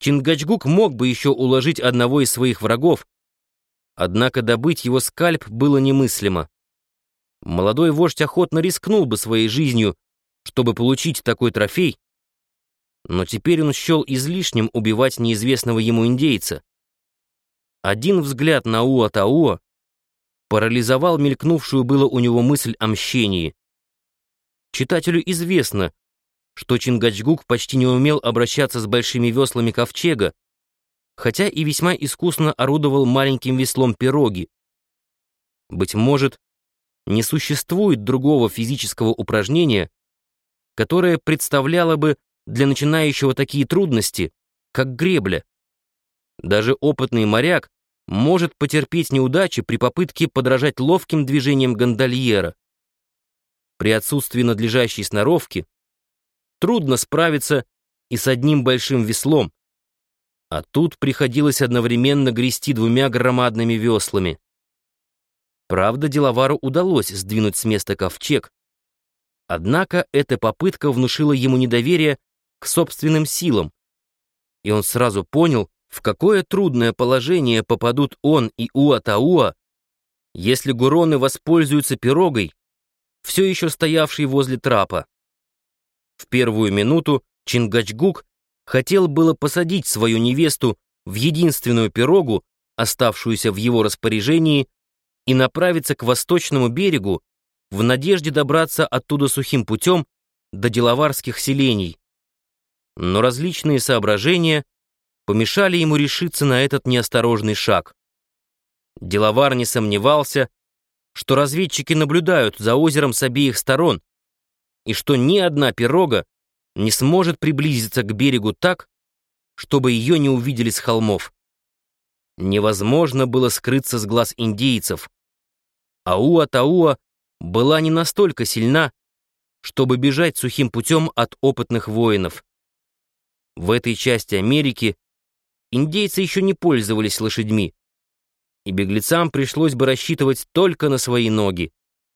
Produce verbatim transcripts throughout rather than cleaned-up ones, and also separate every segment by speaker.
Speaker 1: Чингачгук мог бы еще уложить одного из своих врагов, однако добыть его скальп было немыслимо. Молодой вождь охотно рискнул бы своей жизнью, чтобы получить такой трофей, но теперь он счел излишним убивать неизвестного ему индейца. Один взгляд на Уа-Тауа парализовал мелькнувшую было у него мысль о мщении. Читателю известно, что Чингачгук почти не умел обращаться с большими веслами ковчега, хотя и весьма искусно орудовал маленьким веслом пироги. Быть может, не существует другого физического упражнения, которое представляло бы для начинающего такие трудности, как гребля. Даже опытный моряк может потерпеть неудачи при попытке подражать ловким движениям гондольера. При отсутствии надлежащей сноровки трудно справиться и с одним большим веслом, а тут приходилось одновременно грести двумя громадными веслами. Правда, деловару удалось сдвинуть с места ковчег, однако эта попытка внушила ему недоверие к собственным силам, и он сразу понял, в какое трудное положение попадут он и Уа-Тауа, если гуроны воспользуются пирогой, все еще стоявшей возле трапа. В первую минуту Чингачгук хотел было посадить свою невесту в единственную пирогу, оставшуюся в его распоряжении, и направиться к восточному берегу в надежде добраться оттуда сухим путем до деловарских селений. Но различные соображения помешали ему решиться на этот неосторожный шаг. Деловар не сомневался, что разведчики наблюдают за озером с обеих сторон, и что ни одна пирога не сможет приблизиться к берегу так, чтобы ее не увидели с холмов. Невозможно было скрыться с глаз индейцев, а Уа-Тауа была не настолько сильна, чтобы бежать сухим путем от опытных воинов. В этой части Америки индейцы еще не пользовались лошадьми, и беглецам пришлось бы рассчитывать только на свои ноги.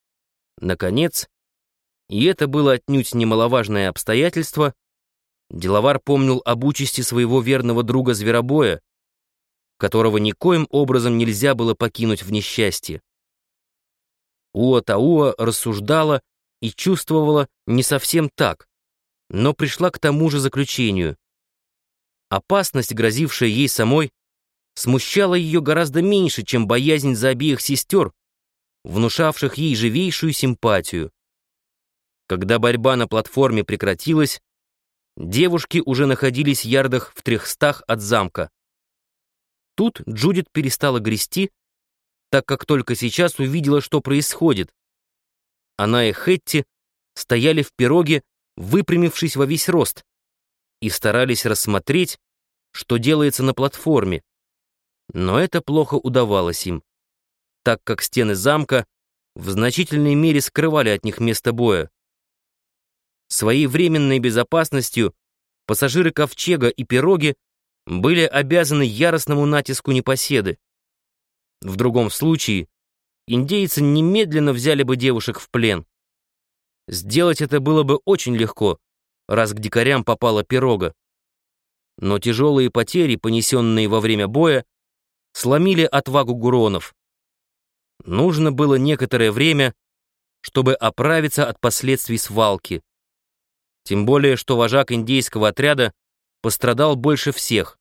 Speaker 1: Наконец, и это было отнюдь немаловажное обстоятельство, деловар помнил об участи своего верного друга-зверобоя, которого никоим образом нельзя было покинуть в несчастье. Уа-Тауа рассуждала и чувствовала не совсем так, но пришла к тому же заключению. Опасность, грозившая ей самой, смущала ее гораздо меньше, чем боязнь за обеих сестер, внушавших ей живейшую симпатию. Когда борьба на платформе прекратилась, девушки уже находились ярдах в трехстах от замка. Тут Джудит перестала грести, так как только сейчас увидела, что происходит. Она и Хэтти стояли в пироге, выпрямившись во весь рост, и старались рассмотреть, что делается на платформе. Но это плохо удавалось им, так как стены замка в значительной мере скрывали от них место боя. Своей временной безопасностью пассажиры ковчега и пироги были обязаны яростному натиску непоседы. В другом случае индейцы немедленно взяли бы девушек в плен. Сделать это было бы очень легко, раз к дикарям попала пирога. Но тяжелые потери, понесенные во время боя, сломили отвагу гуронов. Нужно было некоторое время, чтобы оправиться от последствий свалки. Тем более, что вожак индейского отряда пострадал больше всех.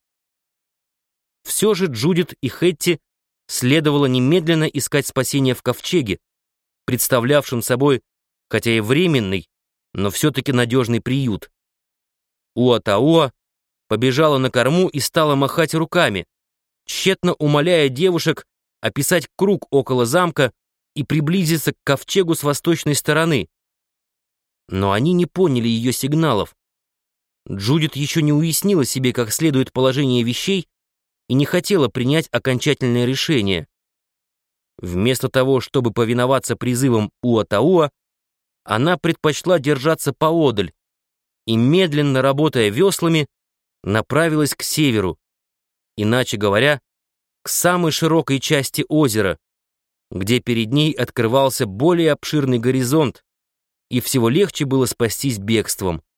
Speaker 1: Все же Джудит и Хэтти следовало немедленно искать спасение в ковчеге, представлявшем собой, хотя и временный, но все-таки надежный приют. Уа-Тауа побежала на корму и стала махать руками, тщетно умоляя девушек описать круг около замка и приблизиться к ковчегу с восточной стороны. Но они не поняли ее сигналов. Джудит еще не уяснила себе как следует положение вещей и не хотела принять окончательное решение. Вместо того, чтобы повиноваться призывам Уа-Тауа, она предпочла держаться поодаль и, медленно работая веслами, направилась к северу, иначе говоря, к самой широкой части озера, где перед ней открывался более обширный горизонт, и всего легче было спастись бегством.